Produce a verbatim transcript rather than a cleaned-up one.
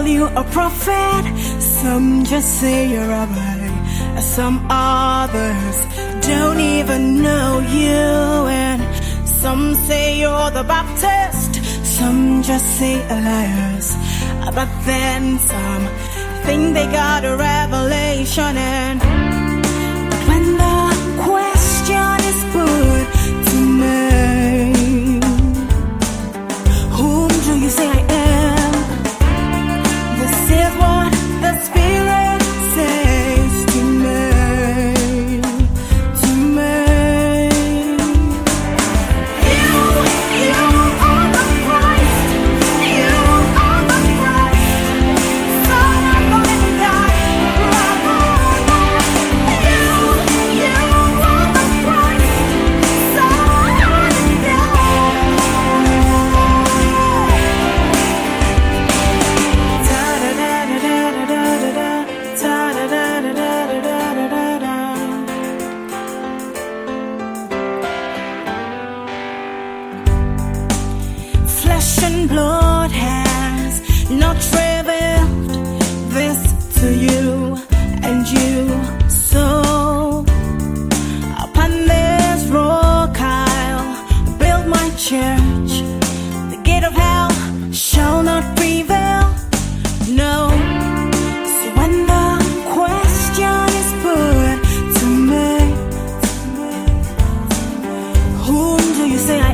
you a prophet, some just say you're a boy. Some others don't even know you, and some say you're the Baptist, some just say Elias. But then some think they got a revelation, and when the question is put to me, whom do you say I am? This is what the Spirit says to me, to me. You, you are the Christ, you are the Christ, Son of the living God. You, you are the Christ, Son of the living God. Flesh and blood has not revealed this to you, and you. So upon this rock I'll build my church. The gate of hell shall not prevail. No. So when the question is put to me, whom do you say I